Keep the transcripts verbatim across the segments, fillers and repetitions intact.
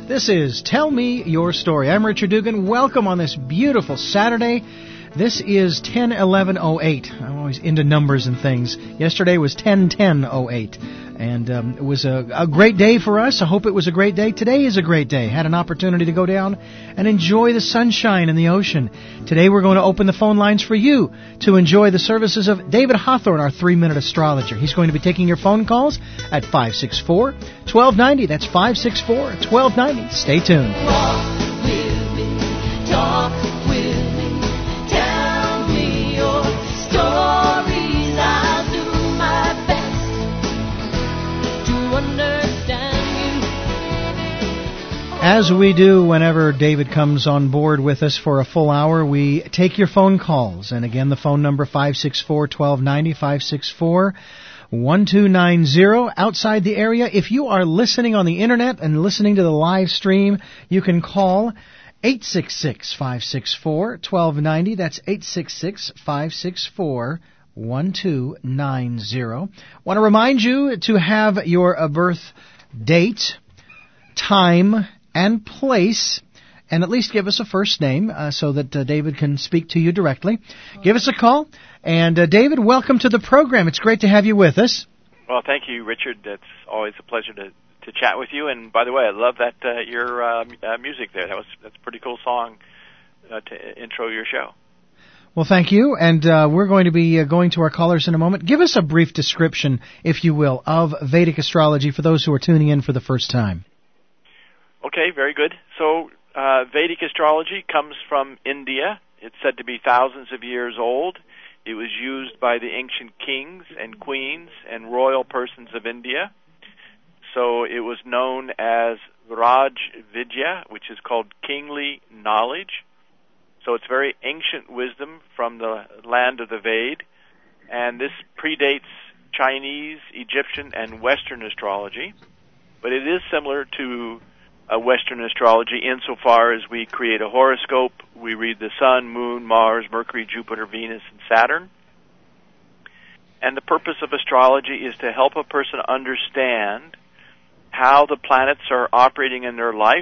This is Tell Me Your Story. I'm Richard Dugan. Welcome on this beautiful Saturday. This is ten eleven oh eight. I'm always into numbers and things. Yesterday was ten ten oh eight. And um, it was a, a great day for us. I hope it was a great day. Today is a great day. Had an opportunity to go down and enjoy the sunshine and the ocean. Today we're going to open the phone lines for you to enjoy the services of David Hawthorne, our three-minute astrologer. He's going to be taking your phone calls at five six four, one two nine zero. That's five six four, one two nine zero. Stay tuned. Walk with me, talk with me, tell me your stories. I'll do my best to understand you. As we do whenever David comes on board with us for a full hour, we take your phone calls. And again, the phone number five six four, one two nine zero, five six four, one two nine zero. Outside the area, if you are listening on the internet and listening to the live stream, you can call eight six six, five six four, one two nine zero. That's eight six six, five six four, one two nine zero. Want to remind you to have your uh, birth date, time, and place, and at least give us a first name uh, so that uh, David can speak to you directly. Give us a call. And uh, David, welcome to the program. It's great to have you with us. Well, thank you, Richard. It's always a pleasure to, to chat with you. And by the way, I love that uh, your uh, uh, music there. That was that's a pretty cool song uh, to intro your show. Well, thank you. And uh, we're going to be uh, going to our callers in a moment. Give us a brief description, if you will, of Vedic astrology for those who are tuning in for the first time. Okay, very good. So uh, Vedic astrology comes from India. It's said to be thousands of years old. It was used by the ancient kings and queens and royal persons of India. So it was known as Raj Vidya, which is called kingly knowledge. So it's very ancient wisdom from the land of the Ved. And this predates Chinese, Egyptian, and Western astrology. But it is similar to uh, Western astrology insofar as we create a horoscope. We read the Sun, Moon, Mars, Mercury, Jupiter, Venus, and Saturn. And the purpose of astrology is to help a person understand how the planets are operating in their life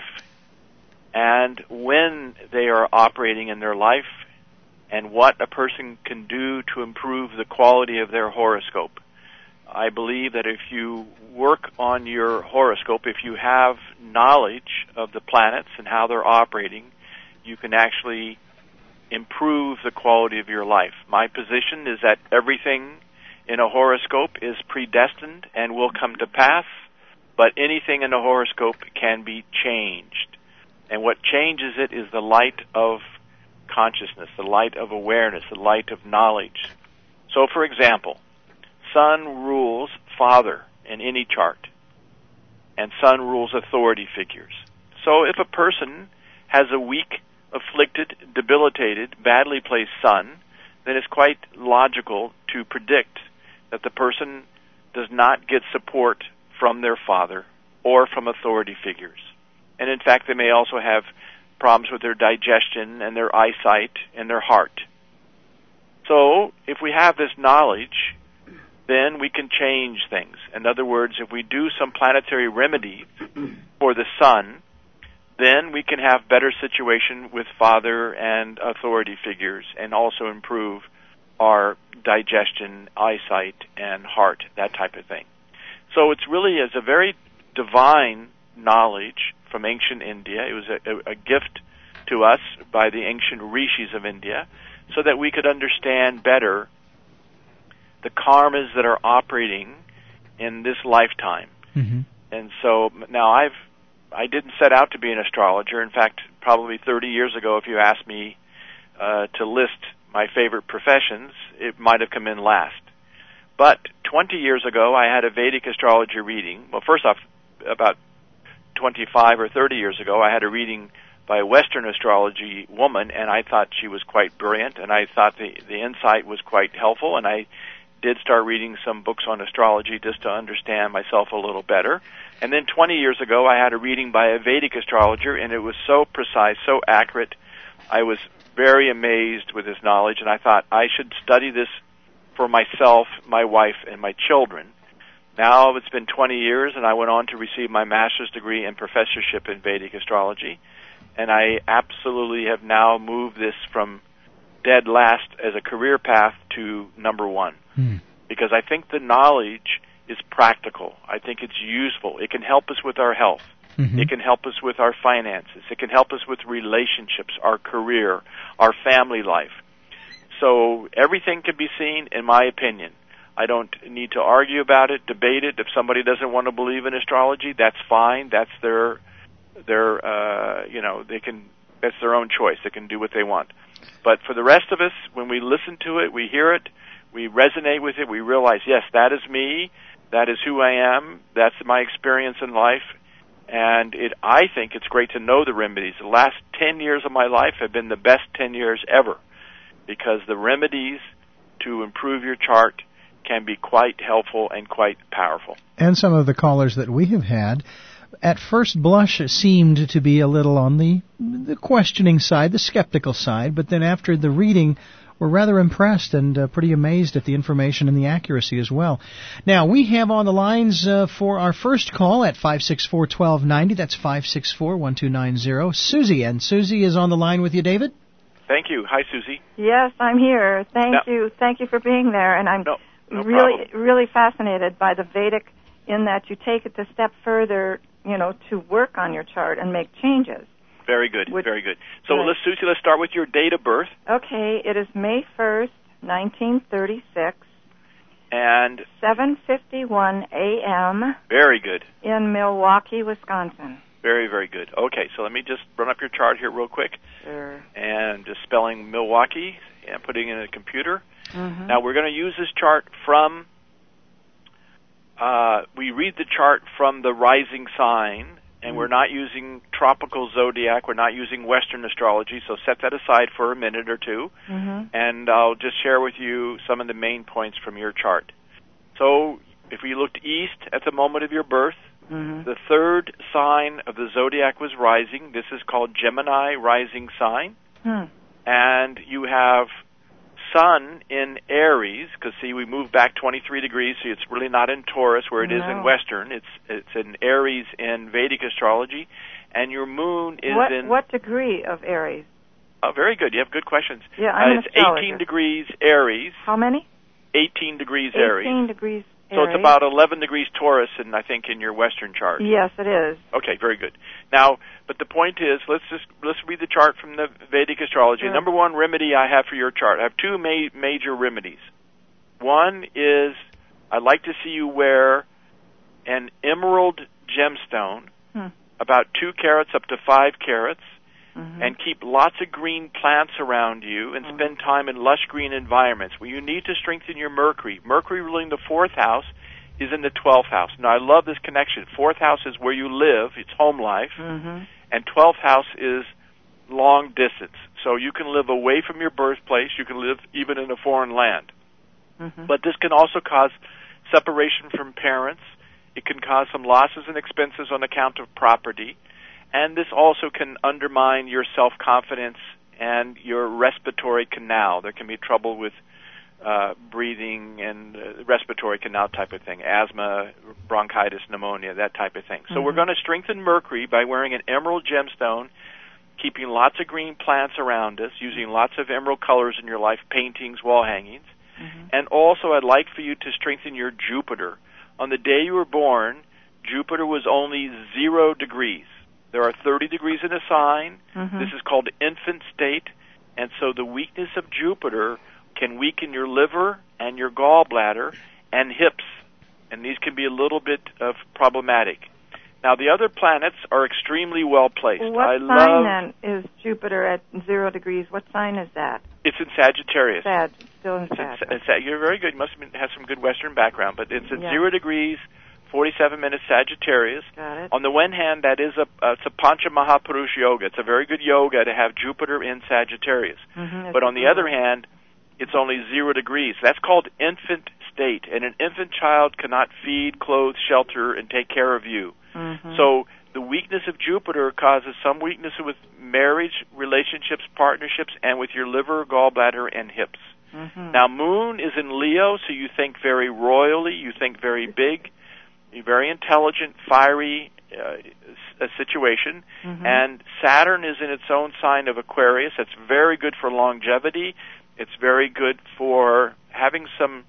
and when they are operating in their life and what a person can do to improve the quality of their horoscope. I believe that if you work on your horoscope, if you have knowledge of the planets and how they're operating, you can actually improve the quality of your life. My position is that everything in a horoscope is predestined and will come to pass, but anything in a horoscope can be changed. And what changes it is the light of consciousness, the light of awareness, the light of knowledge. So, for example, Sun rules father in any chart, and Sun rules authority figures. So if a person has a weak, afflicted, debilitated, badly placed Sun, then it's quite logical to predict that the person does not get support from their father or from authority figures. And in fact, they may also have problems with their digestion and their eyesight and their heart. So if we have this knowledge, then we can change things. In other words, if we do some planetary remedies for the Sun, then we can have better situation with father and authority figures and also improve our digestion, eyesight, and heart, that type of thing. So it's really is a very divine knowledge from ancient India. It was a, a, a gift to us by the ancient rishis of India so that we could understand better the karmas that are operating in this lifetime. Mm-hmm. And so now I've I didn't set out to be an astrologer. In fact, probably thirty years ago, if you asked me uh, to list my favorite professions, it might have come in last. But twenty years ago, I had a Vedic astrology reading. Well, first off, about twenty-five or thirty years ago, I had a reading by a Western astrology woman, and I thought she was quite brilliant, and I thought the, the insight was quite helpful, and I did start reading some books on astrology just to understand myself a little better. And then twenty years ago, I had a reading by a Vedic astrologer, and it was so precise, so accurate. I was very amazed with his knowledge, and I thought I should study this for myself, my wife, and my children. Now it's been twenty years, and I went on to receive my master's degree and professorship in Vedic astrology. And I absolutely have now moved this from dead last as a career path to number one. Hmm. Because I think the knowledge is practical. I think it's useful. It can help us with our health. Mm-hmm. It can help us with our finances. It can help us with relationships, our career, our family life. So everything can be seen, in my opinion. I don't need to argue about it, debate it. If somebody doesn't want to believe in astrology, that's fine. That's their, their, uh, you know, they can. That's their own choice. They can do what they want. But for the rest of us, when we listen to it, we hear it, we resonate with it, we realize, yes, that is me. That is who I am. That's my experience in life. And it, I think it's great to know the remedies. The last ten years of my life have been the best ten years ever, because the remedies to improve your chart can be quite helpful and quite powerful. And some of the callers that we have had, at first blush, seemed to be a little on the, the questioning side, the skeptical side, but then after the reading, were rather impressed and uh, pretty amazed at the information and the accuracy as well. Now, we have on the lines uh, for our first call at five six four, one two nine zero. That's five six four, one two nine zero. Susie, and Susie is on the line with you, David. Thank you. Hi, Susie. Yes, I'm here. Thank no. you. Thank you for being there. And I'm no, no really, problem. really fascinated by the Vedic in that you take it a step further, you know, to work on your chart and make changes. Very good, Would, very good. So, right. let's, Susie, let's start with your date of birth. Okay, it is May first, nineteen thirty-six. And seven fifty-one a.m. Very good. in Milwaukee, Wisconsin. Very, very good. Okay, so let me just run up your chart here real quick. Sure. And just spelling Milwaukee and putting it in a computer. Mm-hmm. Now, we're going to use this chart from, uh, we read the chart from the rising sign, and we're not using tropical zodiac. We're not using Western astrology, so set that aside for a minute or two, Mm-hmm. and I'll just share with you some of the main points from your chart. So if we looked east at the moment of your birth, Mm-hmm. the third sign of the zodiac was rising. This is called Gemini rising sign. Hmm. And you have Sun in Aries, because see, we moved back twenty-three degrees, so it's really not in Taurus where it is No. in Western. It's it's in Aries in Vedic astrology, and your moon is What, in. what degree of Aries? Oh, very good. You have good questions. Yeah, I'm uh, an it's astrologer. eighteen degrees Aries. How many? eighteen degrees Aries. eighteen degrees So Aries. it's about eleven degrees Taurus, and I think in your Western chart. Yes, it is. Okay, very good. Now, but the point is, let's just let's read the chart from the Vedic astrology. Sure. Number one remedy I have for your chart. I have two ma- major remedies. One is I'd like to see you wear an emerald gemstone, Hmm. about two carats up to five carats, Mm-hmm. and keep lots of green plants around you and Mm-hmm. spend time in lush green environments. Well, you need to strengthen your Mercury. Mercury ruling the fourth house is in the twelfth house. Now, I love this connection. Fourth house is where you live. It's home life. Mm-hmm. And twelfth house is long distance. So you can live away from your birthplace. You can live even in a foreign land. Mm-hmm. But this can also cause separation from parents. It can cause some losses and expenses on account of property. And this also can undermine your self-confidence and your respiratory canal. There can be trouble with uh, breathing and uh, respiratory canal type of thing, asthma, bronchitis, pneumonia, that type of thing. So Mm-hmm. we're going to strengthen Mercury by wearing an emerald gemstone, keeping lots of green plants around us, using lots of emerald colors in your life, paintings, wall hangings. Mm-hmm. And also I'd like for you to strengthen your Jupiter. On the day you were born, Jupiter was only zero degrees. There are thirty degrees in a sign. Mm-hmm. This is called infant state. And so the weakness of Jupiter can weaken your liver and your gallbladder and hips. And these can be a little bit of problematic. Now, the other planets are extremely well placed. What I sign love, then is Jupiter at zero degrees? What sign is that? It's in Sagittarius. Sag. Still in It's in, Sag. it's, you're very good. You must have, been, have some good Western background. But it's at Yeah. zero degrees, forty-seven minutes Sagittarius. Got it. On the one hand, that is a uh, it's a Pancha Mahapurush yoga. It's a very good yoga to have Jupiter in Sagittarius. Mm-hmm. But on the other hand, it's only zero degrees. That's called infant state. And an infant child cannot feed, clothe, shelter, and take care of you. Mm-hmm. So the weakness of Jupiter causes some weakness with marriage, relationships, partnerships, and with your liver, gallbladder, and hips. Mm-hmm. Now, Moon is in Leo, so you think very royally, you think very big. a very intelligent, fiery uh, a situation, Mhm. and Saturn is in its own sign of Aquarius. It's very good for longevity. It's very good for having some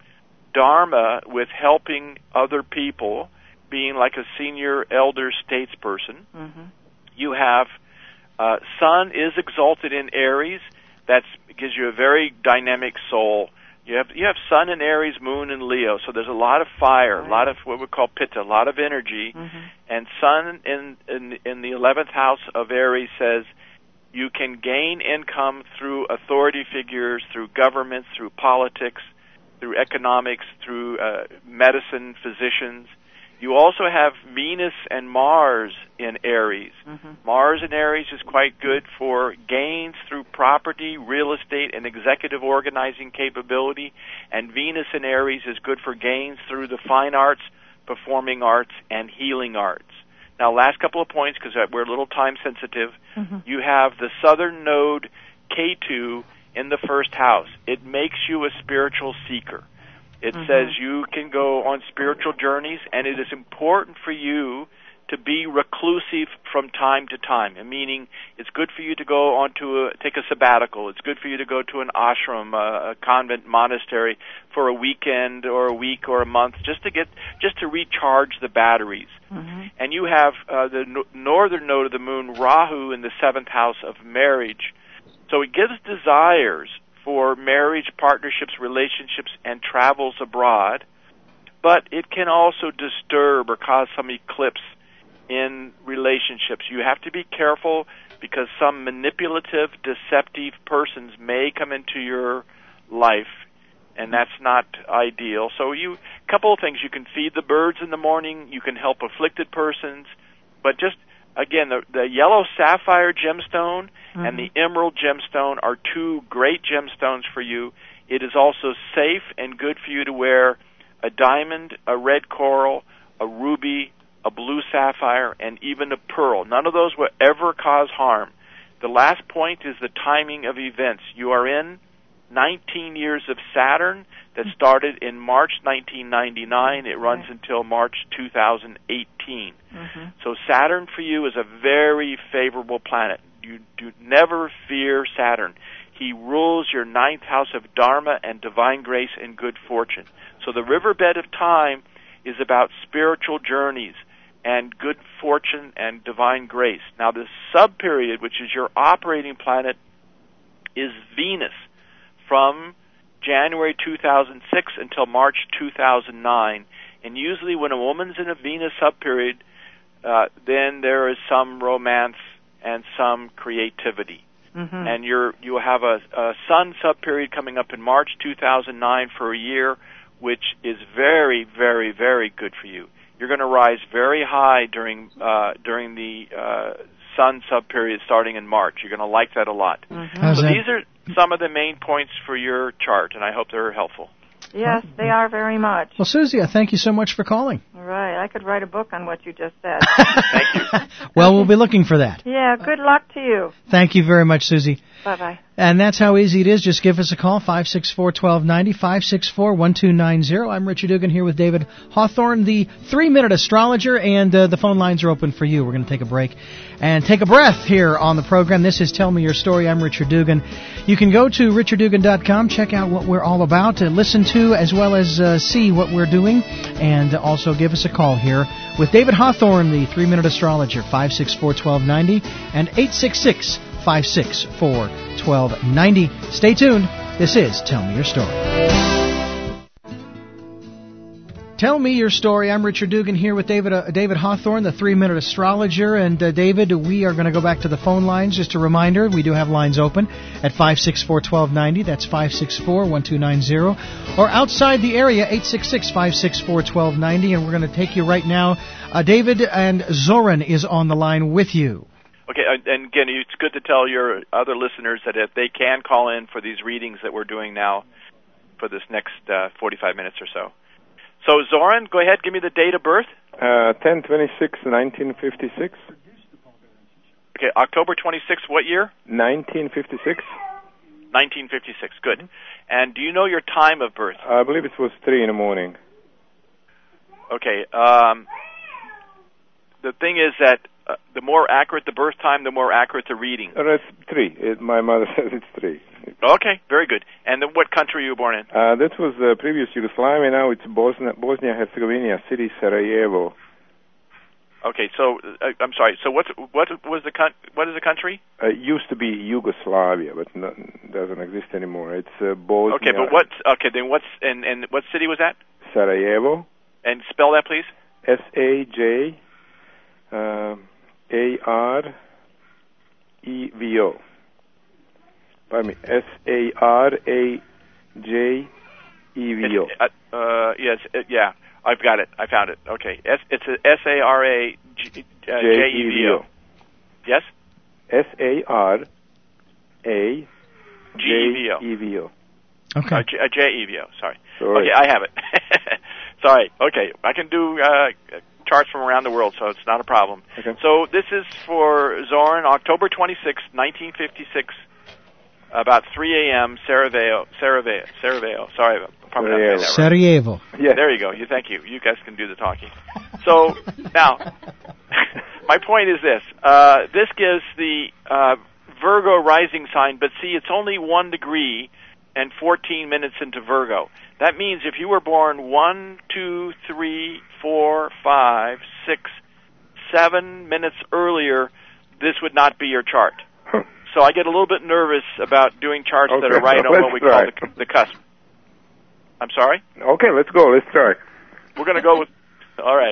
dharma with helping other people, being like a senior elder statesperson. Mhm. You have uh, Sun is exalted in Aries. That gives you a very dynamic soul. You have you have Sun in Aries, Moon in Leo, so there's a lot of fire, Right. a lot of what we call Pitta, a lot of energy. Mhm. And Sun in, in in the eleventh house of Aries says you can gain income through authority figures, through governments, through politics, through economics, through uh, medicine, physicians. You also have Venus and Mars in Aries. Mhm. Mars in Aries is quite good for gains through property, real estate, and executive organizing capability. And Venus in Aries is good for gains through the fine arts, performing arts, and healing arts. Now, last couple of points, because we're a little time sensitive. Mhm. You have the southern node K two in the first house. It makes you a spiritual seeker. It Mhm. says you can go on spiritual journeys, and it is important for you to be reclusive from time to time. Meaning, it's good for you to go on to a, take a sabbatical. It's good for you to go to an ashram, a, a convent monastery, for a weekend or a week or a month, just to get just to recharge the batteries. Mhm. And you have uh, the no- northern node of the moon, Rahu, in the seventh house of marriage. So it gives desires for marriage, partnerships, relationships, and travels abroad, but it can also disturb or cause some eclipse in relationships. You have to be careful because some manipulative, deceptive persons may come into your life, and that's not ideal. So you, a couple of things. You can feed the birds in the morning. You can help afflicted persons, but just, again, the, the yellow sapphire gemstone Mhm. and the emerald gemstone are two great gemstones for you. It is also safe and good for you to wear a diamond, a red coral, a ruby, a blue sapphire, and even a pearl. None of those will ever cause harm. The last point is the timing of events. You are in nineteen years of Saturn that started in March nineteen ninety-nine. It runs Okay. until March two thousand eighteen. Mhm. So Saturn for you is a very favorable planet. You do never fear Saturn. He rules your ninth house of Dharma and divine grace and good fortune. So the riverbed of time is about spiritual journeys and good fortune and divine grace. Now the sub-period, which is your operating planet, is Venus from January two thousand six until March two thousand nine. And usually when a woman's in a Venus sub-period, uh, then there is some romance and some creativity. Mhm. And you're, you have a, a Sun sub-period coming up in March two thousand nine for a year, which is very, very, very good for you. You're going to rise very high during uh, during the uh, Sun sub-period starting in March. You're going to like that a lot. Mhm. How's So that? these are some of the main points for your chart, and I hope they're helpful. Yes, they are very much. Well, Susie, I thank you so much for calling. Right. I could write a book on what you just said. Thank you. Well, we'll be looking for that. Yeah, good luck to you. Thank you very much, Susie. Bye-bye. And that's how easy it is. Just give us a call, five six four, one two nine zero, five six four, one two nine zero. I'm Richard Dugan here with David Hawthorne, the three-minute astrologer, and uh, the phone lines are open for you. We're going to take a break and take a breath here on the program. This is Tell Me Your Story. I'm Richard Dugan. You can go to richard dugan dot com, check out what we're all about, and listen to as well as uh, see what we're doing, and also give us a call here with David Hawthorne, the three-minute astrologer, five six four, one two nine zero and eight six six, five six four, one two nine zero. Stay tuned. This is Tell Me Your Story. Tell Me Your Story. I'm Richard Dugan here with David uh, David Hawthorne, the three-minute astrologer. And uh, David, we are going to go back to the phone lines. Just a reminder, we do have lines open at five six four, one two nine zero. That's five six four, one two nine zero. Or outside the area, eight six six, five six four, one two nine zero. And we're going to take you right now. Uh, David, and Zoran is on the line with you. Okay, uh, and again, it's good to tell your other listeners that if they can call in for these readings that we're doing now for this next uh, forty-five minutes or so. So, Zoran, go ahead, give me the date of birth. Uh, ten twenty-six, nineteen fifty-six. Okay, October twenty-sixth, what year? nineteen fifty-six. nineteen fifty-six, good. And do you know your time of birth? I believe it was three in the morning. Okay. Um, the thing is that uh, the more accurate the birth time, the more accurate the reading. Uh, that's three. It, my mother says it's three. Okay, very good. And then what country were you born in? Uh, that was the previous Yugoslavia. Now it's Bosnia, Bosnia Herzegovina, city Sarajevo. Okay, so uh, I'm sorry. So what's what was the con- what is the country? Uh, it used to be Yugoslavia, but no, doesn't exist anymore. It's uh, Bosnia. Okay, but what? Okay, then what's and and what city was that? Sarajevo. And spell that, please. S A J uh, A R E V O. Pardon me. S A R A J E V O. Uh, uh, yes, uh, yeah. I've got it. I found it. Okay. S, it's a S A R A J E V O. Yes? S A R A G E V O. E V O. Okay. Uh, J, uh, J E V O. Sorry. Sorry. Okay, I have it. Sorry. Okay. I can do uh, charts from around the world, so it's not a problem. Okay. So this is for Zoran, October twenty-sixth, nineteen fifty-six, about three a.m., Sarajevo. Sarajevo. Sarajevo. Sorry. Probably not saying that right. Sarajevo. Yeah. There you go. You thank you. You guys can do the talking. So now, my point is this: uh, this gives the uh, Virgo rising sign, but see, it's only one degree and fourteen minutes into Virgo. That means if you were born one, two, three, four, five, six, seven minutes earlier, this would not be your chart. So I get a little bit nervous about doing charts Okay, that are right on let's what we try. call the, the cusp. I'm sorry? Okay, let's go. Let's try. We're going to go with... All right.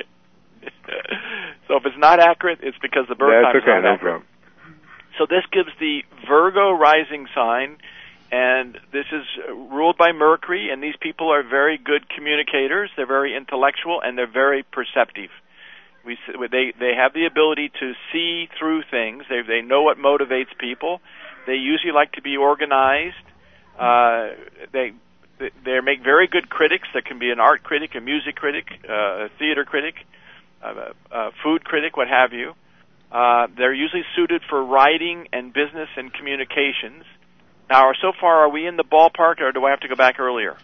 So if it's not accurate, it's because the birth time That's is okay, not no accurate. problem. So this gives the Virgo rising sign, and this is ruled by Mercury, and these people are very good communicators. They're very intellectual, and they're very perceptive. We s- they they have the ability to see through things. They they know what motivates people. They usually like to be organized. Uh, they they make very good critics. There can be an art critic, a music critic, uh, a theater critic, a, a food critic, what have you. Uh, they're usually suited for writing and business and communications. Now, so far, are we in the ballpark, or do I have to go back earlier?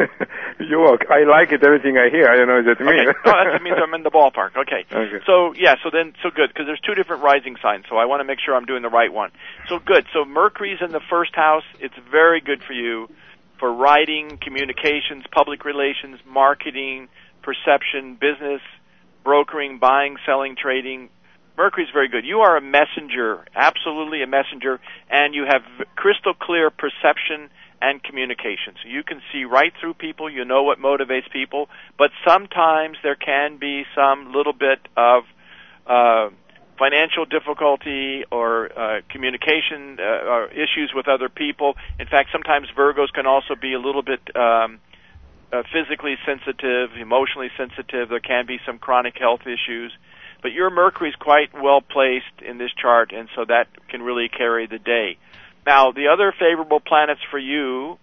You walk. I like it, everything I hear. I don't know what that means. Okay. Oh, that means I'm in the ballpark. Okay. Okay. So, yeah, so then, so good, because there's two different rising signs, so I want to make sure I'm doing the right one. So, good. So, Mercury's in the first house. It's very good for you for writing, communications, public relations, marketing, perception, business, brokering, buying, selling, trading. Mercury's very good. You are a messenger, absolutely a messenger, and you have crystal clear perception and communication. So you can see right through people, you know what motivates people, but sometimes there can be some little bit of uh, financial difficulty or uh, communication uh, or issues with other people. In fact, sometimes Virgos can also be a little bit um, uh, physically sensitive, emotionally sensitive. There can be some chronic health issues. But your Mercury is quite well placed in this chart, and so that can really carry the day. Now, the other favorable planets for you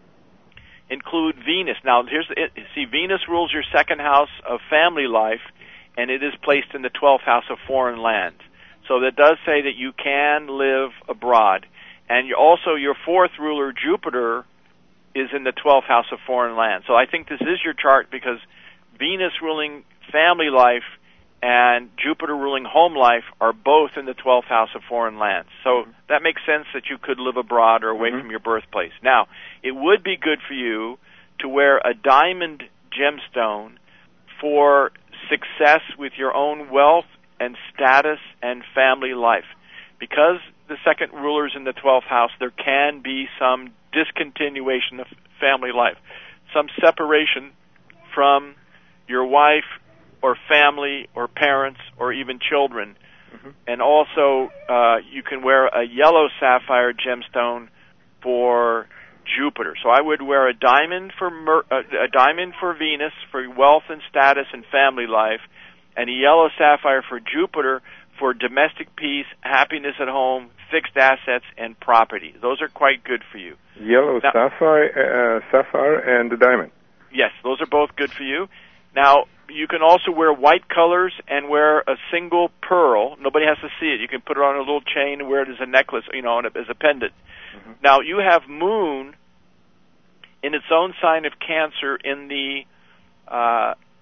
include Venus. Now, here's the, see, Venus rules your second house of family life, and it is placed in the twelfth house of foreign lands. So that does say that you can live abroad. And you also, your fourth ruler, Jupiter, is in the twelfth house of foreign lands. So I think this is your chart because Venus ruling family life and Jupiter ruling home life are both in the twelfth house of foreign lands. So that makes sense that you could live abroad or away mm-hmm. from your birthplace. Now, it would be good for you to wear a diamond gemstone for success with your own wealth and status and family life. Because the second ruler's in the twelfth house, there can be some discontinuation of family life, some separation from your wife or family, or parents, or even children. Mm-hmm. And also, uh, you can wear a yellow sapphire gemstone for Jupiter. So I would wear a diamond for Mer- uh, a diamond for Venus for wealth and status and family life, and a yellow sapphire for Jupiter for domestic peace, happiness at home, fixed assets, and property. Those are quite good for you. Yellow now, sapphire, uh, sapphire, and the diamond. Yes, those are both good for you. Now, you can also wear white colors and wear a single pearl. Nobody has to see it. You can put it on a little chain and wear it as a necklace, you know, as a pendant. Mm-hmm. Now, you have Moon in its own sign of Cancer in the uh,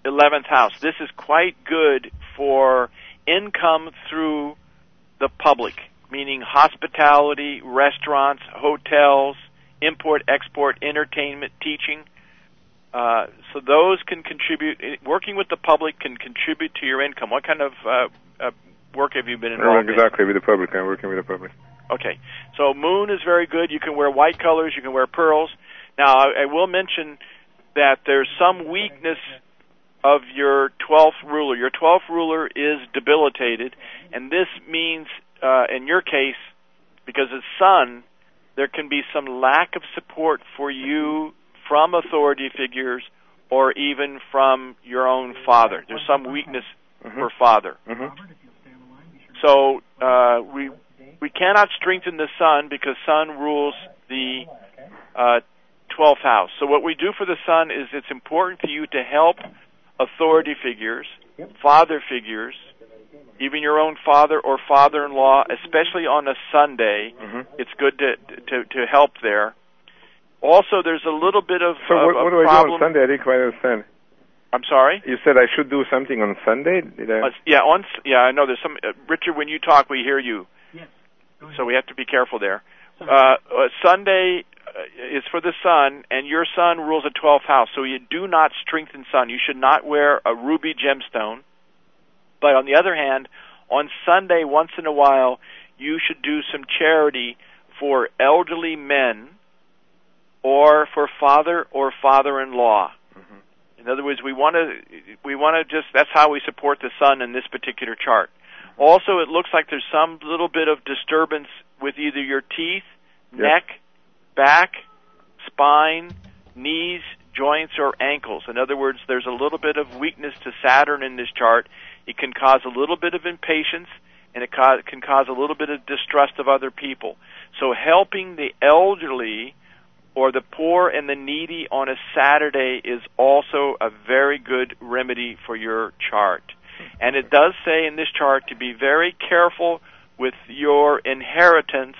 eleventh house. This is quite good for income through the public, meaning hospitality, restaurants, hotels, import, export, entertainment, teaching. Uh, so those can contribute. Working with the public can contribute to your income. What kind of uh, uh, work have you been involved in? Exactly, with the public. I'm working with the public. Okay. So moon is very good. You can wear white colors. You can wear pearls. Now, I, I will mention that there's some weakness of your twelfth ruler. Your twelfth ruler is debilitated, and this means, uh, in your case, because it's sun, there can be some lack of support for you from authority figures or even from your own father. There's some weakness mm-hmm. for father. Mm-hmm. So uh, we we cannot strengthen the sun because sun rules the uh, twelfth house. So what we do for the sun is it's important for you to help authority figures, father figures, even your own father or father-in-law, especially on a Sunday. Mm-hmm. It's good to, to to help there. Also, there's a little bit of so. Of what, what a do I problem. do on Sunday? I didn't quite understand. I'm sorry. You said I should do something on Sunday. Did I? Uh, yeah, on yeah. I know there's some. Uh, Richard, when you talk, we hear you. Yes. So we have to be careful there. Uh, uh, Sunday uh, is for the sun, and your sun rules a twelfth house. So you do not strengthen sun. You should not wear a ruby gemstone. But on the other hand, on Sunday, once in a while, you should do some charity for elderly men or for father or father-in-law. Mm-hmm. In other words, we want to we want to just, that's how we support the sun in this particular chart. Also, it looks like there's some little bit of disturbance with either your teeth, yep. neck, back, spine, knees, joints, or ankles. In other words, there's a little bit of weakness to Saturn in this chart. It can cause a little bit of impatience, and it ca- can cause a little bit of distrust of other people. So helping the elderly or the poor and the needy on a Saturday is also a very good remedy for your chart. And it does say in this chart to be very careful with your inheritance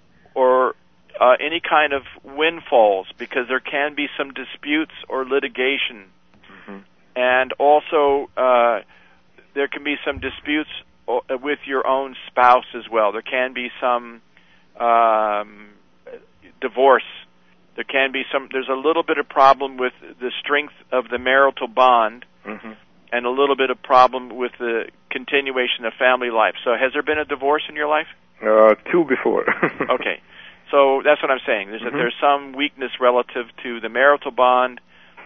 or uh, any kind of windfalls, because there can be some disputes or litigation. Mm-hmm. And also uh, there can be some disputes with your own spouse as well. There can be some um, divorce. There can be some, there's a little bit of problem with the strength of the marital bond, mm-hmm. and a little bit of problem with the continuation of family life. So has there been a divorce in your life? Uh, two before. Okay. So that's what I'm saying. There's, mm-hmm. a, there's some weakness relative to the marital bond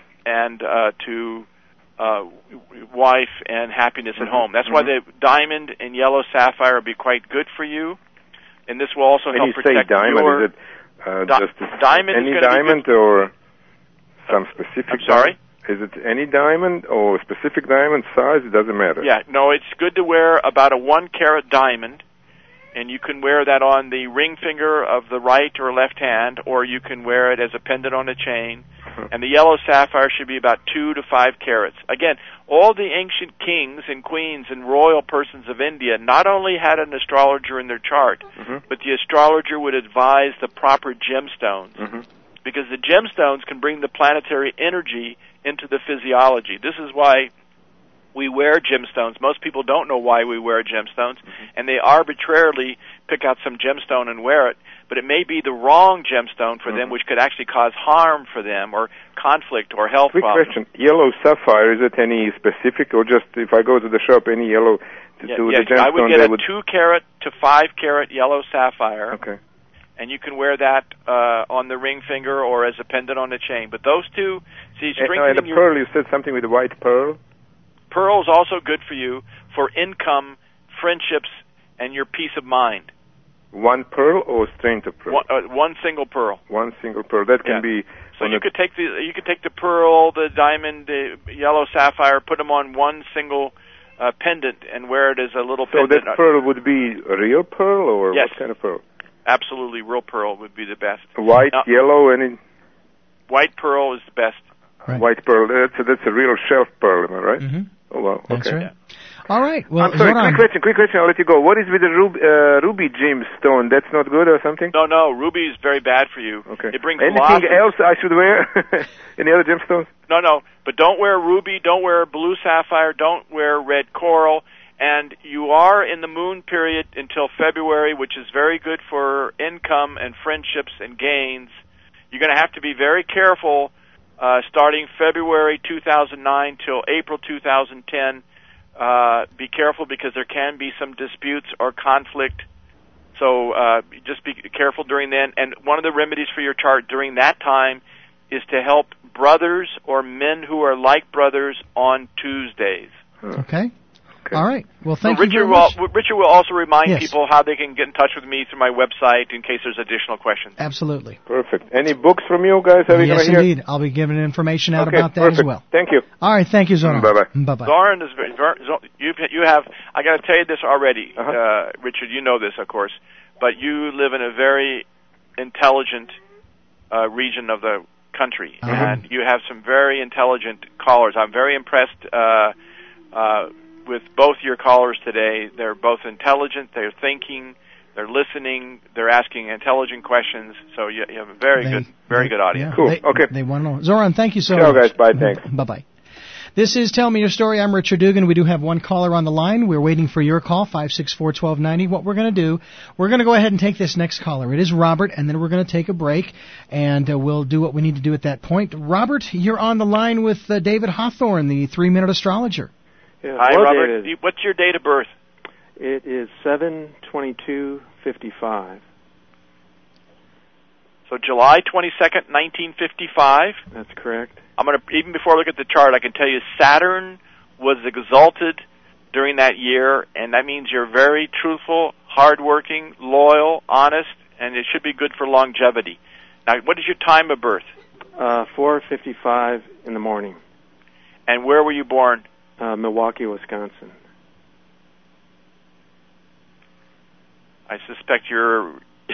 and uh, to uh, wife and happiness mm-hmm. at home. That's mm-hmm. why the diamond and yellow sapphire will be quite good for you. And this will also when help you protect say diamond, your... is it uh, di- just diamond any is gonna diamond be good. or some specific I'm sorry? Diamond? Is it any diamond or specific diamond size? It doesn't matter. Yeah, no, it's good to wear about a one carat diamond, and you can wear that on the ring finger of the right or left hand, or you can wear it as a pendant on a chain. Uh-huh. And the yellow sapphire should be about two to five carats. Again, all the ancient kings and queens and royal persons of India not only had an astrologer in their chart, mm-hmm. but the astrologer would advise the proper gemstones, mm-hmm. because the gemstones can bring the planetary energy into the physiology. This is why we wear gemstones. Most people don't know why we wear gemstones, mm-hmm. and they arbitrarily pick out some gemstone and wear it, but it may be the wrong gemstone for mm-hmm. them, which could actually cause harm for them or conflict or health Quick problems. question. Yellow sapphire, is it any specific, or just if I go to the shop, any yellow to yeah, do yes, the gemstone? I would get they a would... two carat to five carat yellow sapphire. Okay. And you can wear that uh, on the ring finger or as a pendant on a chain. But those two, see, strengthening and, and the your... pearl, you said something with the white pearl? Pearl is also good for you for income, friendships, and your peace of mind. One pearl or string of pearl? One, uh, one single pearl. One single pearl. That can yeah. be... So you could take the you could take the pearl, the diamond, the yellow sapphire, put them on one single uh, pendant and wear it as a little so pendant. So that pearl would be a real pearl, or yes. what kind of pearl? Absolutely, real pearl would be the best. White, now, yellow, any... White pearl is the best. Right. White pearl. That's a, that's a real shelf pearl, am I right? Mm-hmm. Oh, wow. That's okay. right. All right. Well, I'm sorry, Zoran, quick question, quick question, I'll let you go. What is with the rub- uh, ruby gemstone? That's not good or something? No, no, ruby is very bad for you. Okay. It brings Anything lots of- else I should wear? Any other gemstones? No, no, but don't wear ruby, don't wear blue sapphire, don't wear red coral, and you are in the moon period until February, which is very good for income and friendships and gains. You're going to have to be very careful uh, starting February two thousand nine till April two thousand ten. Uh, be careful because there can be some disputes or conflict. So uh, just be careful during then. And one of the remedies for your chart during that time is to help brothers or men who are like brothers on Tuesdays. Okay. Okay. All right. Well, thank so you Richard very much. Will, Richard will also remind yes. people how they can get in touch with me through my website in case there's additional questions. Absolutely. Perfect. Any books from you guys? Are we yes, gonna indeed. Hear? I'll be giving information out okay, about that perfect. as well. Thank you. All right. Thank you, Zoran. Bye bye. Bye bye. Zoran is very, you you have. I got to tell you this already, uh-huh. uh, Richard. You know this, of course, but you live in a very intelligent uh, region of the country, uh-huh. and you have some very intelligent callers. I'm very impressed uh, uh, with both your callers today. They're both intelligent, they're thinking, they're listening, they're asking intelligent questions, so you, you have a very they, good very they, good audience. Yeah, cool, they, okay. They want to know. Zoran, thank you so Ciao, much. guys, bye, thanks. Bye-bye. This is Tell Me Your Story. I'm Richard Dugan. We do have one caller on the line. We're waiting for your call, five six four, one two nine zero. What we're going to do, we're going to go ahead and take this next caller. It is Robert, and then we're going to take a break, and uh, we'll do what we need to do at that point. Robert, you're on the line with uh, David Hawthorne, the three-minute astrologer. Yeah, Hi, hello, Robert. David. What's your date of birth? It is seven twenty-two fifty-five. So July twenty-second, nineteen fifty-five. That's correct. I'm going to, even before I look at the chart, I can tell you Saturn was exalted during that year, and that means you're very truthful, hardworking, loyal, honest, and it should be good for longevity. Now, what is your time of birth? Uh, four fifty-five in the morning. And where were you born? Uh, Milwaukee, Wisconsin. I suspect you're,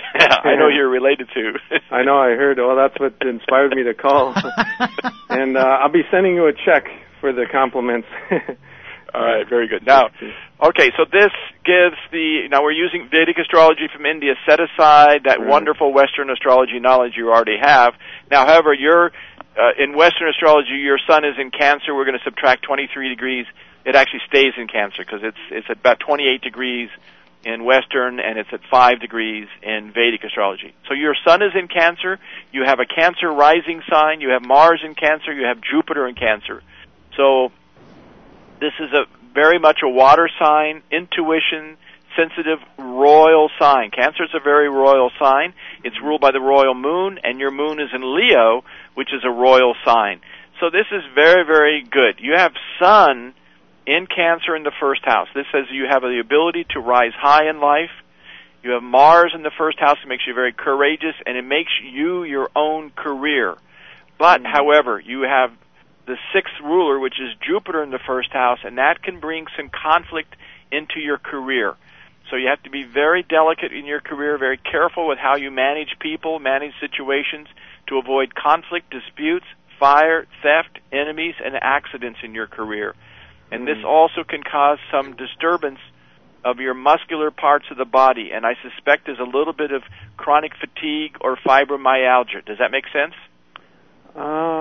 I know you're related to. I know, I heard. Well, that's what inspired me to call. And uh, I'll be sending you a check for the compliments. All right, very good. Now, okay, so this gives the, now we're using Vedic astrology from India. Set aside that right. wonderful Western astrology knowledge you already have. Now, however, you're, uh, in Western astrology, your sun is in Cancer. We're going to subtract twenty-three degrees. It actually stays in Cancer because it's, it's at about twenty-eight degrees in Western, and it's at five degrees in Vedic astrology. So your sun is in Cancer, you have a Cancer rising sign, you have Mars in Cancer, you have Jupiter in Cancer. So this is a very much a water sign, intuition, sensitive, royal sign. Cancer is a very royal sign. It's ruled by the royal moon, and your moon is in Leo, which is a royal sign. So this is very, very good. You have sun in Cancer in the first house. This says you have the ability to rise high in life. You have Mars in the first house. It makes you very courageous, and it makes you your own career. But, mm-hmm. however, you have the sixth ruler, which is Jupiter in the first house, and that can bring some conflict into your career. So you have to be very delicate in your career, very careful with how you manage people, manage situations to avoid conflict, disputes, fire, theft, enemies, and accidents in your career. And this also can cause some disturbance of your muscular parts of the body, and I suspect there's a little bit of chronic fatigue or fibromyalgia. Does that make sense? Uh,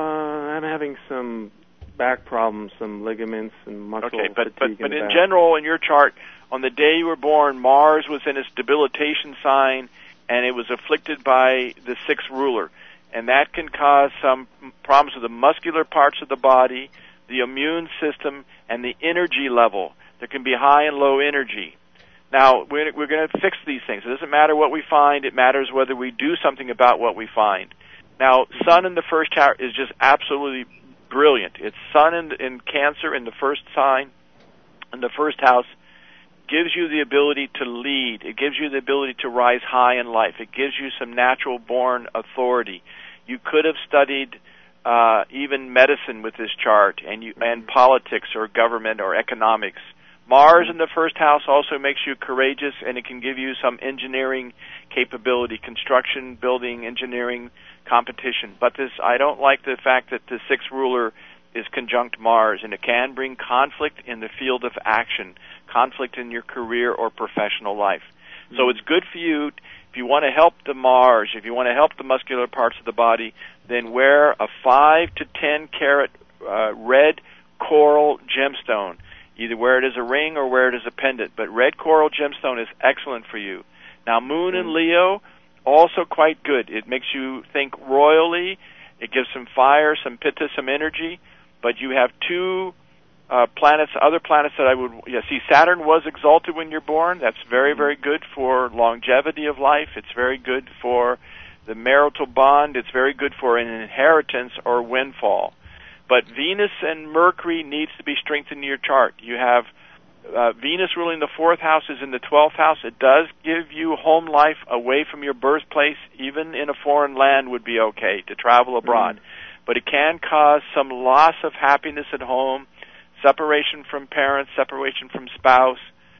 I'm having some back problems, some ligaments and muscle okay, but, fatigue. But, but in back. general, in your chart, on the day you were born, Mars was in its debilitation sign, and it was afflicted by the sixth ruler. And that can cause some problems with the muscular parts of the body, the immune system, and the energy level. There can be high and low energy. Now, we're, we're going to fix these things. It doesn't matter what we find. It matters whether we do something about what we find. Now, Sun in the first tower is just absolutely brilliant. It's Sun in, in Cancer in the first sign, in the first house, gives you the ability to lead. It gives you the ability to rise high in life. It gives you some natural-born authority. You could have studied Uh, even medicine with this chart, and you, and politics or government or economics. Mars in the first house also makes you courageous, and it can give you some engineering capability, construction, building, engineering, competition. But this, I don't like the fact that the sixth ruler is conjunct Mars, and it can bring conflict in the field of action, conflict in your career or professional life. Mm-hmm. So it's good for you, if you want to help the Mars, if you want to help the muscular parts of the body, then wear a five to ten carat uh, red coral gemstone. Either wear it as a ring or wear it as a pendant, but red coral gemstone is excellent for you. Now, Moon in Leo, also quite good. It makes you think royally. It gives some fire, some pitta, some energy. But you have two uh, planets, other planets that I would, yeah, see, Saturn was exalted when you're born. That's very, very good for longevity of life. It's very good for the marital bond. It's very good for an inheritance or windfall. But Venus and Mercury needs to be strengthened in your chart. You have uh, Venus ruling the fourth house is in the twelfth house. It does give you home life away from your birthplace. Even in a foreign land would be okay to travel abroad. Mm-hmm. But it can cause some loss of happiness at home, separation from parents, separation from spouse.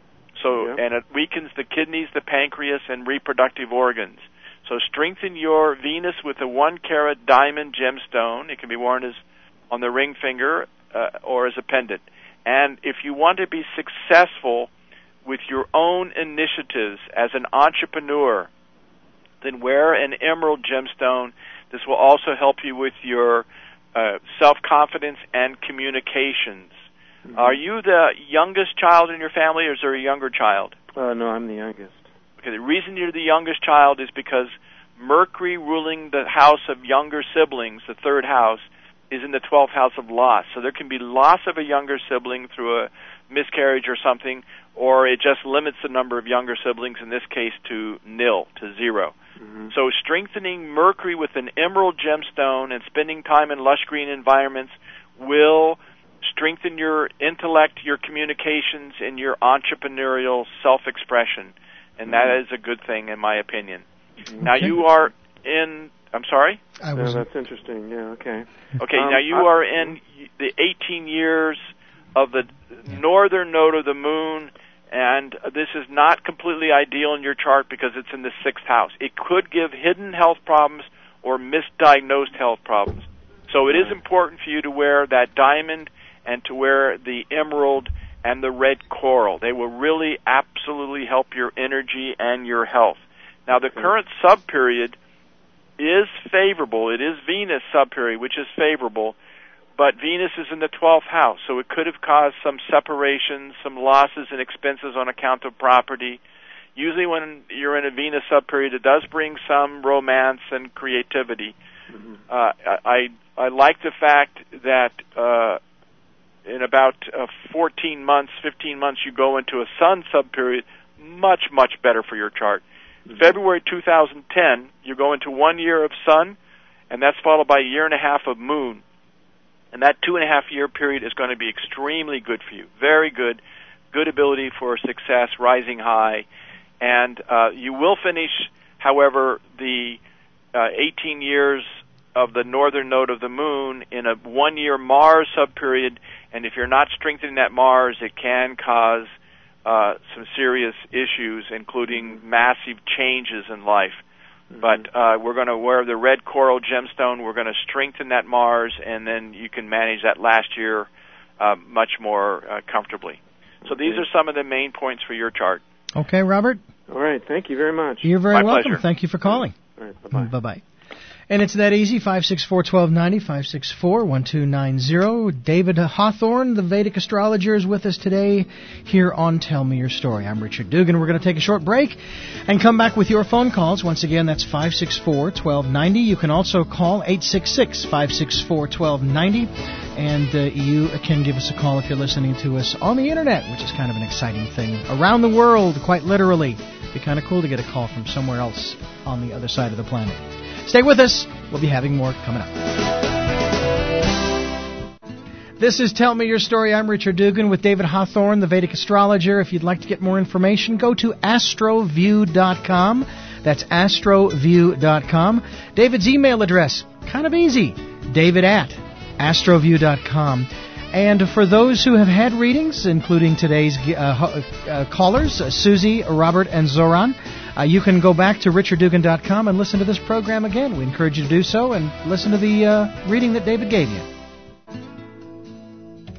So, yep. And it weakens the kidneys, the pancreas, and reproductive organs. So strengthen your Venus with a one carat diamond gemstone. It can be worn as on the ring finger uh, or as a pendant. And if you want to be successful with your own initiatives as an entrepreneur, then wear an emerald gemstone. This will also help you with your uh, self-confidence and communications. Mm-hmm. Are you the youngest child in your family, or is there a younger child? Uh, no, I'm the youngest. Okay, the reason you're the youngest child is because Mercury ruling the house of younger siblings, the third house, is in the twelfth house of loss. So there can be loss of a younger sibling through a miscarriage or something, or it just limits the number of younger siblings, in this case to nil, to zero. Mm-hmm. So strengthening Mercury with an emerald gemstone and spending time in lush green environments will strengthen your intellect, your communications, and your entrepreneurial self-expression. And that is a good thing, in my opinion. Okay. Now, you are in... I'm sorry? I was, no, that's interesting. Yeah, okay. Okay, um, now you I, are in the eighteen years of the northern node of the moon, and this is not completely ideal in your chart because it's in the sixth house. It could give hidden health problems or misdiagnosed health problems. So it is important for you to wear that diamond and to wear the emerald and the red coral. They will really absolutely help your energy and your health. Now, the current sub-period is favorable. It is Venus sub-period, which is favorable, but Venus is in the twelfth house, so it could have caused some separations, some losses and expenses on account of property. Usually when you're in a Venus sub-period, it does bring some romance and creativity. Mm-hmm. Uh, I, I like the fact that uh, in about uh, fourteen months, fifteen months, you go into a Sun sub-period, much, much better for your chart. Mm-hmm. February two thousand ten, you go into one year of Sun, and that's followed by a year and a half of Moon. And that two and a half year period is going to be extremely good for you. Very good. Good ability for success, rising high. And uh, you will finish, however, the uh, eighteen years of the northern node of the Moon in a one-year Mars subperiod. And if you're not strengthening that Mars, it can cause uh, some serious issues, including massive changes in life. Mm-hmm. But uh, we're going to wear the red coral gemstone. We're going to strengthen that Mars, and then you can manage that last year uh, much more uh, comfortably. So these are some of the main points for your chart. Okay, Robert? All right. Thank you very much. You're very My welcome. pleasure. Thank you for calling. All right. Bye-bye. Bye-bye. And it's that easy, five six four, one two nine zero, five six four, one two nine zero. David Hawthorne, the Vedic astrologer, is with us today here on Tell Me Your Story. I'm Richard Dugan. We're going to take a short break and come back with your phone calls. Once again, that's five six four, one two nine zero. You can also call eight six six, five six four, one two nine zero. And uh, you can give us a call if you're listening to us on the Internet, which is kind of an exciting thing. Around the world, quite literally. It'd be kind of cool to get a call from somewhere else on the other side of the planet. Stay with us. We'll be having more coming up. This is Tell Me Your Story. I'm Richard Dugan with David Hawthorne, the Vedic astrologer. If you'd like to get more information, go to astroview dot com. That's astroview dot com. David's email address, kind of easy, david at astroview dot com. And for those who have had readings, including today's uh, uh, callers, uh, Susie, Robert, and Zoran, uh, you can go back to richard dugan dot com and listen to this program again. We encourage you to do so and listen to the uh, reading that David gave you.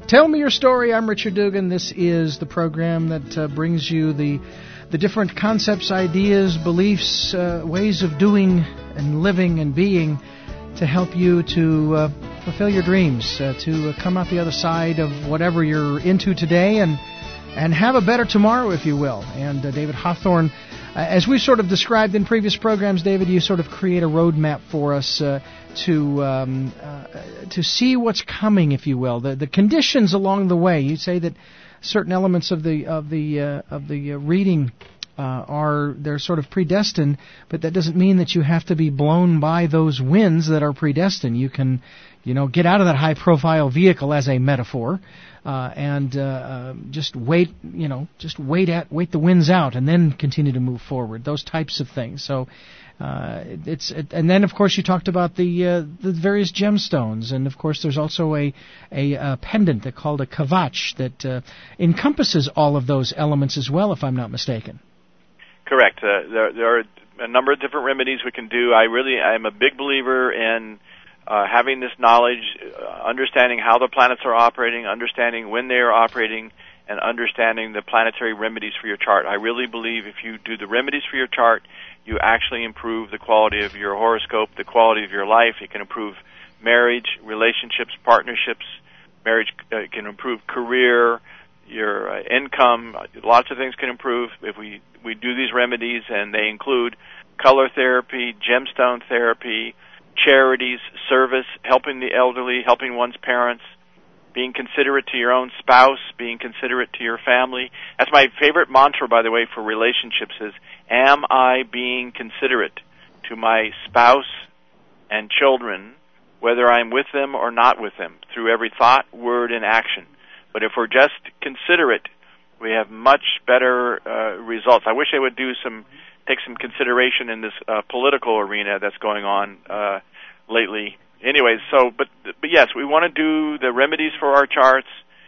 Tell Me Your Story. I'm Richard Dugan. This is the program that uh, brings you the the different concepts, ideas, beliefs, uh, ways of doing and living and being to help you to uh, fulfill your dreams, uh, to uh, come out the other side of whatever you're into today and and have a better tomorrow, if you will. And uh, David Hawthorne, uh, as we sort of described in previous programs, David, you sort of create a roadmap for us uh, to um, uh, to see what's coming, if you will, the the conditions along the way. You say that certain elements of the of the uh, of the uh, reading uh, are they're sort of predestined, but that doesn't mean that you have to be blown by those winds that are predestined. You can, you know, get out of that high-profile vehicle, as a metaphor, uh, and uh, uh, just wait, you know, just wait at wait the winds out, and then continue to move forward. Those types of things. So. Uh, it's it, and then of course you talked about the uh, the various gemstones, and of course there's also a a, a pendant that called a kavach that uh, encompasses all of those elements as well, if I'm not mistaken. Correct. Uh, there, there are a number of different remedies we can do. I really I'm a big believer in uh, having this knowledge, uh, understanding how the planets are operating, understanding when they are operating, and understanding the planetary remedies for your chart. I really believe if you do the remedies for your chart, you actually improve the quality of your horoscope, the quality of your life. You can improve marriage, relationships, partnerships. Marriage uh, can improve career, your uh, income. Lots of things can improve if we, we do these remedies, and they include color therapy, gemstone therapy, charities, service, helping the elderly, helping one's parents, being considerate to your own spouse, being considerate to your family. That's my favorite mantra, by the way, for relationships is, am I being considerate to my spouse and children, whether I'm with them or not with them, through every thought, word, and action? But if we're just considerate, we have much better uh, results. I wish they would do some, take some consideration in this uh, political arena that's going on uh, lately. Anyways, so, but, but yes, we want to do the remedies for our charts,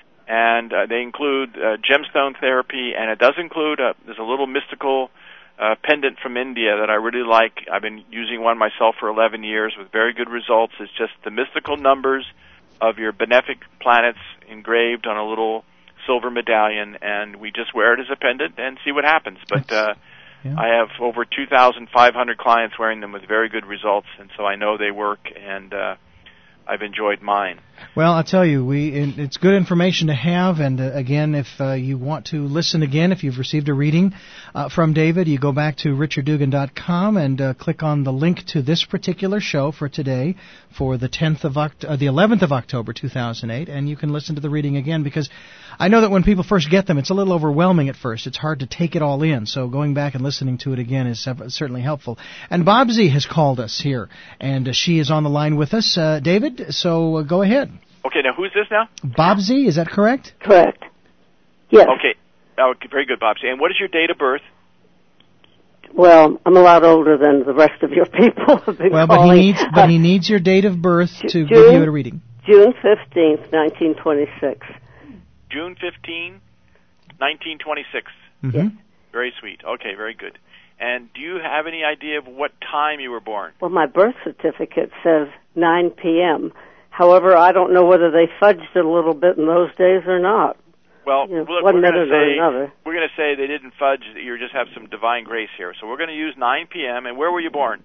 and uh, they include uh, gemstone therapy, and it does include, a, there's a little mystical uh, pendant from India that I really like. I've been using one myself for eleven years with very good results. It's just the mystical numbers of your benefic planets engraved on a little silver medallion, and we just wear it as a pendant and see what happens. But uh, yeah. I have over two thousand five hundred clients wearing them with very good results, and so I know they work, and uh, I've enjoyed mine. Well, I'll tell you, we it's good information to have, and uh, again, if uh, you want to listen again, if you've received a reading uh, from David, you go back to richard dugan dot com and uh, click on the link to this particular show for today, for the tenth of Oct- uh, the eleventh of October, two thousand eight, and you can listen to the reading again, because I know that when people first get them, it's a little overwhelming at first. It's hard to take it all in, so going back and listening to it again is certainly helpful. And Bobsy has called us here, and uh, she is on the line with us. Uh, David, so uh, go ahead. Okay, now who's this now? Bobsy, is that correct? Correct. Yes. Okay. Oh, very good, Bobsy. And what is your date of birth? Well, I'm a lot older than the rest of your people have been well, calling. but he needs, but he needs your date of birth to June, give you a reading. June fifteenth, nineteen twenty-six. June fifteenth, nineteen twenty-six. Mm-hmm. Yes. Very sweet. Okay, very good. And do you have any idea of what time you were born? Well, my birth certificate says nine p.m. However, I don't know whether they fudged it a little bit in those days or not. Well, you know, look, one we're minute going to or say another. we're going to say they didn't fudge. You just have some divine grace here. So we're going to use nine p.m. And where were you born?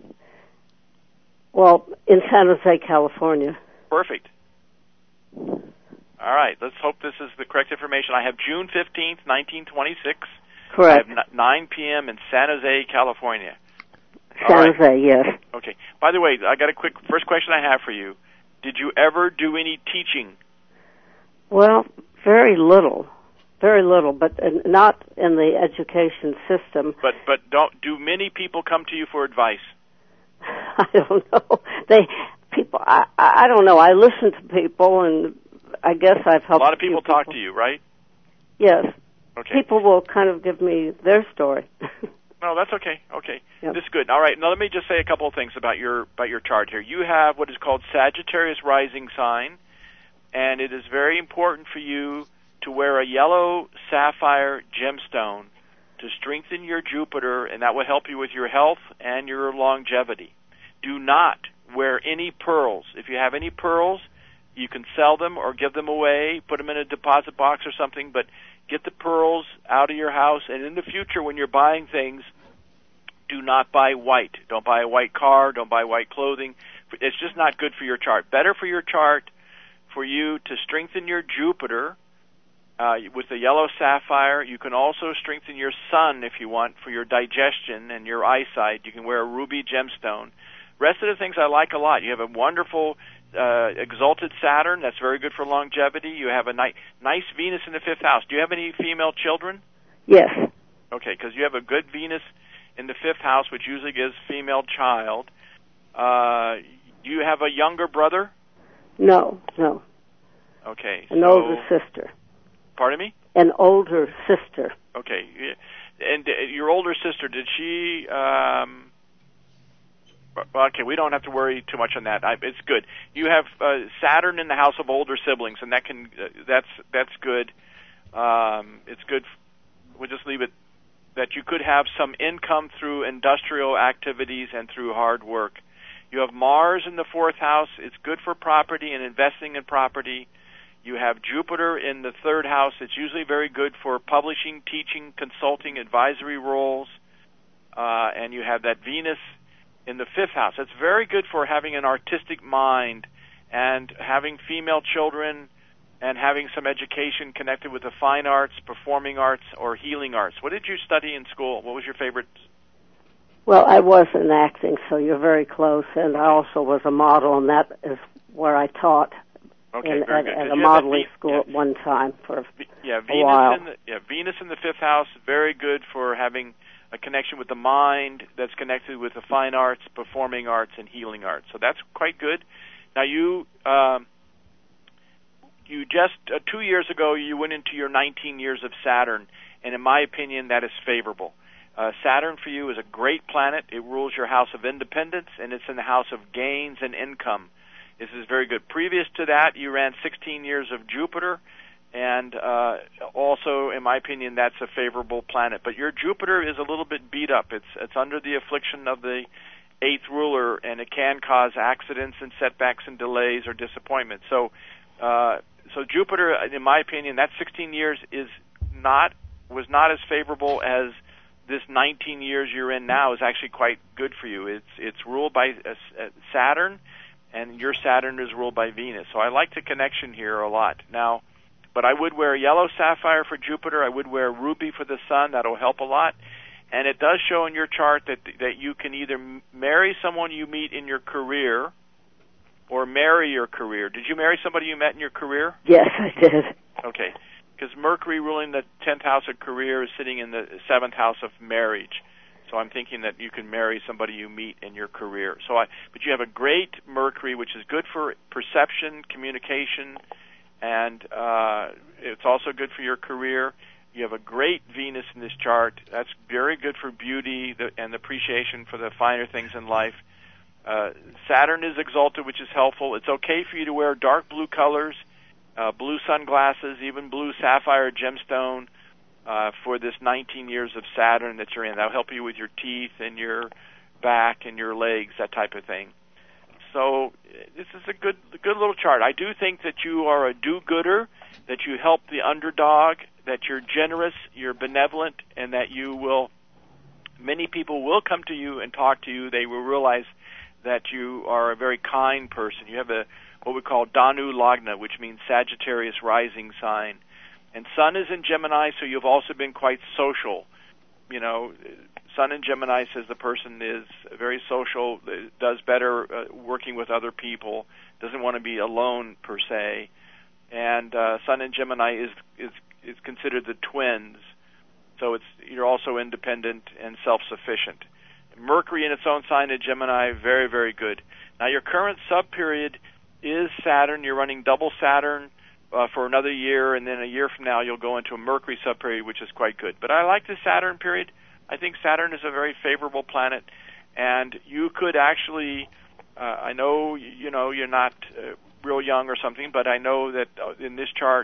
Well, in San Jose, California. Perfect. All right. Let's hope this is the correct information. I have June fifteenth, nineteen twenty-six. Correct. I have nine p.m. in San Jose, California. San All right. Jose, yes. Okay. By the way, I got a quick first question I have for you. Did you ever do any teaching? Well, very little. Very little, but uh, not in the education system. But but don't do many people come to you for advice? I don't know. They people. I I don't know. I listen to people, and I guess I've helped. A lot of people, people. talk to you, right? Yes. Okay. People will kind of give me their story. No, that's okay. Okay, yep. This is good. All right. Now let me just say a couple of things about your about your chart here. You have what is called Sagittarius rising sign, and it is very important for you to wear a yellow sapphire gemstone to strengthen your Jupiter, and that will help you with your health and your longevity. Do not wear any pearls. If you have any pearls, You can sell them or give them away, put them in a deposit box or something, but get the pearls out of your house. And in the future, when you're buying things, do not buy white. Don't buy a white car. Don't buy white clothing. It's just not good for your chart. Better for your chart for you to strengthen your Jupiter uh, with the yellow sapphire. You can also strengthen your sun if you want for your digestion and your eyesight. You can wear a ruby gemstone. Rest of the things I like a lot. You have a wonderful uh, exalted Saturn. That's very good for longevity. You have a ni- nice Venus in the fifth house. Do you have any female children? Yes. Okay, because you have a good Venus in the fifth house, which usually gives female child. Uh, do you have a younger brother? No, no. Okay. An so, older sister. Pardon me? An older sister. Okay. And uh, your older sister, did she... Um, okay, we don't have to worry too much on that. I, it's good. You have uh, Saturn in the house of older siblings, and that can uh, that's that's good. Um, it's good. We'll just leave it that you could have some income through industrial activities and through hard work. You have Mars in the fourth house. It's good for property and investing in property. You have Jupiter in the third house. It's usually very good for publishing, teaching, consulting, advisory roles. Uh, and you have that Venus in the fifth house. It's very good for having an artistic mind and having female children and having some education connected with the fine arts, performing arts, or healing arts. What did you study in school? What was your favorite? Well, I was in acting, so you're very close, and I also was a model, and that is where I taught okay, in, very at, good. at a you modeling a, school yeah. at one time for yeah, a Venus while. In the, yeah, Venus in the fifth house, very good for having a connection with the mind that's connected with the fine arts, performing arts, and healing arts. So that's quite good. Now, you um, you just, uh, two years ago, you went into your nineteen years of Saturn, and in my opinion, that is favorable. Uh, Saturn for you is a great planet. It rules your house of independence, and it's in the house of gains and income. This is very good. Previous to that, you ran sixteen years of Jupiter, and uh, also, in my opinion, that's a favorable planet. But your Jupiter is a little bit beat up. It's it's under the affliction of the eighth ruler, and it can cause accidents and setbacks and delays or disappointments. So, uh, so Jupiter, in my opinion, that sixteen years is not was not as favorable as this nineteen years you're in now is actually quite good for you. It's it's ruled by uh, Saturn, and your Saturn is ruled by Venus. So I like the connection here a lot. Now, but I would wear yellow sapphire for Jupiter. I would wear ruby for the sun. That'll help a lot. And it does show in your chart that that you can either marry someone you meet in your career or marry your career. Did you marry somebody you met in your career? Yes, I did. Okay. Because Mercury ruling the tenth house of career is sitting in the seventh house of marriage. So I'm thinking that you can marry somebody you meet in your career. So I, but you have a great Mercury, which is good for perception, communication, and uh, it's also good for your career. You have a great Venus in this chart. That's very good for beauty and appreciation for the finer things in life. Uh, Saturn is exalted, which is helpful. It's okay for you to wear dark blue colors, uh, blue sunglasses, even blue sapphire gemstone uh, for this nineteen years of Saturn that you're in. That'll help you with your teeth and your back and your legs, that type of thing. So this is a good, a good little chart. I do think that you are a do-gooder, that you help the underdog, that you're generous, you're benevolent, and that you will, many people will come to you and talk to you. They will realize that you are a very kind person. You have a what we call Danu Lagna, which means Sagittarius rising sign. And Sun is in Gemini, so you've also been quite social. You know, Sun in Gemini says the person is very social, does better uh, working with other people, doesn't want to be alone per se. And uh, Sun in Gemini is is is considered the twins, so it's you're also independent and self-sufficient. Mercury in its own sign in Gemini, very, very good. Now your current sub-period is Saturn. You're running double Saturn uh, for another year, and then a year from now you'll go into a Mercury sub-period, which is quite good. But I like the Saturn period. I think Saturn is a very favorable planet, and you could actually, uh, I know, you know, you're not uh, real young or something, but I know that in this chart,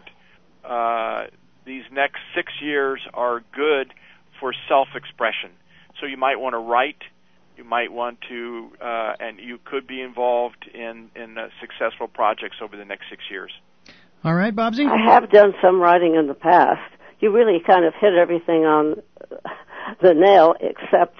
uh, these next six years are good for self-expression. So you might want to write, you might want to, uh, and you could be involved in, in uh, successful projects over the next six years. All right, Bobsy? I have done some writing in the past. You really kind of hit everything on the nail, except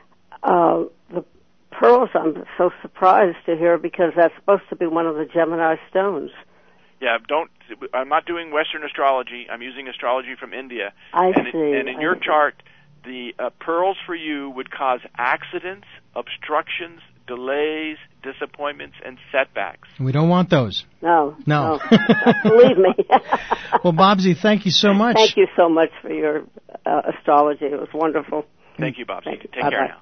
uh, the pearls. I'm so surprised to hear, because that's supposed to be one of the Gemini stones. Yeah, don't. I'm not doing Western astrology. I'm using astrology from India. I and see. It, and in I your see. chart, the uh, pearls for you would cause accidents, obstructions, delays, disappointments, and setbacks. We don't want those. No. No. no. Believe me. Well, Bobsy, thank you so much. Thank you so much for your uh, astrology. It was wonderful. Thank you, Bobsy. Thank you. Take Bye-bye. care now.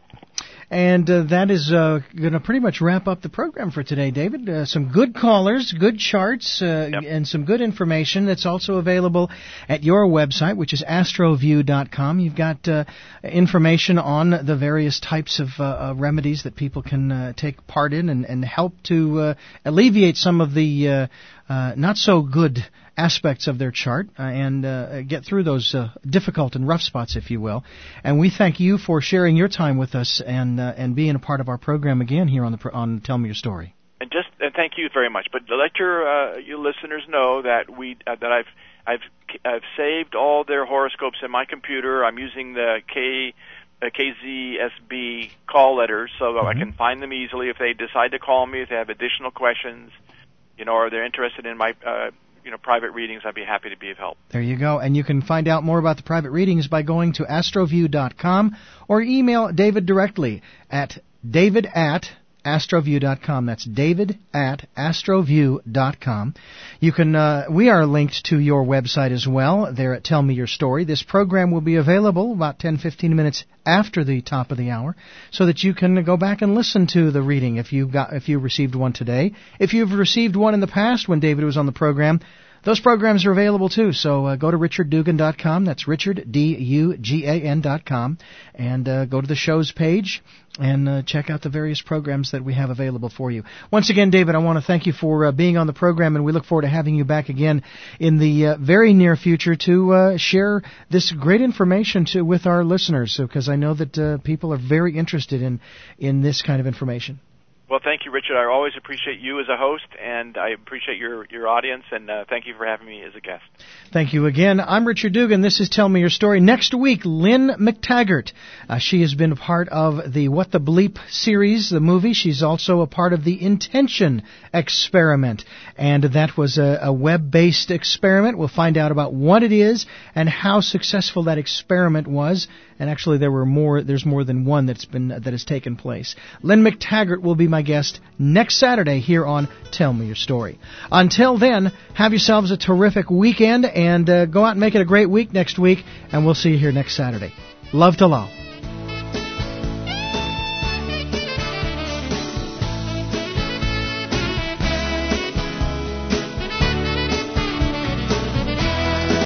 And uh, that is uh, going to pretty much wrap up the program for today, David. Uh, some good callers, good charts, uh, Yep. and some good information that's also available at your website, which is astroview dot com. You've got uh, information on the various types of uh, uh, remedies that people can uh, take part in and, and help to uh, alleviate some of the uh, uh, not so good aspects of their chart uh, and uh, get through those uh, difficult and rough spots, if you will. And we thank you for sharing your time with us and uh, and being a part of our program again here on the pro- on Tell Me Your Story. And just and thank you very much. But to let your uh, your listeners know that we uh, that I've I've I've saved all their horoscopes in my computer. I'm using the K uh, K Z S B call letters so that Mm-hmm. I can find them easily if they decide to call me, if they have additional questions, you know, or they're interested in my uh, you know private readings. I'd be happy to be of help. There you go. And you can find out more about the private readings by going to astroview dot com or email David directly at david at astroview dot com. That's david at astroview dot com. You can, uh, we are linked to your website as well there at Tell Me Your Story. This program will be available about ten to fifteen minutes after the top of the hour so that you can go back and listen to the reading if you got, if you received one today. If you've received one in the past when David was on the program, those programs are available too, so uh, go to richard dugan dot com, that's Richard, D U G A N dot com, and uh, go to the show's page and uh, check out the various programs that we have available for you. Once again, David, I want to thank you for uh, being on the program, and we look forward to having you back again in the uh, very near future to uh, share this great information to with our listeners, because I know that uh, people are very interested in, in this kind of information. Well, thank you, Richard. I always appreciate you as a host, and I appreciate your, your audience, and uh, thank you for having me as a guest. Thank you again. I'm Richard Dugan. This is Tell Me Your Story. Next week, Lynn McTaggart. Uh, she has been a part of the What the Bleep series, the movie. She's also a part of the Intention experiment, and that was a, a web-based experiment. We'll find out about what it is and how successful that experiment was. And actually, there were more. There's more than one that's been that has taken place. Lynn McTaggart will be my guest next Saturday here on Tell Me Your Story. Until then, have yourselves a terrific weekend and uh, go out and make it a great week next week. And we'll see you here next Saturday. Love to love.